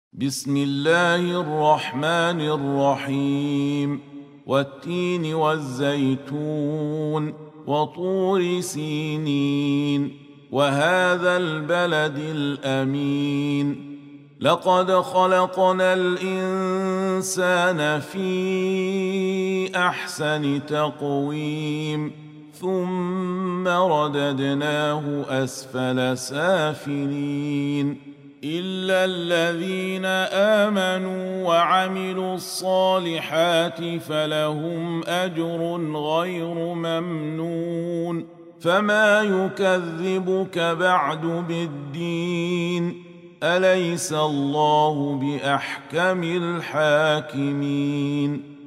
بسم الله الرحمن الرحيم والتين والزيتون وطور سينين وهذا البلد الأمين لقد خلقنا الإنسان في أحسن تقويم ثم رددناه أسفل سافلين إلا الذين آمنوا وعملوا الصالحات فلهم أجر غير ممنون فما يكذبك بعد بالدين أليس الله بأحكم الحاكمين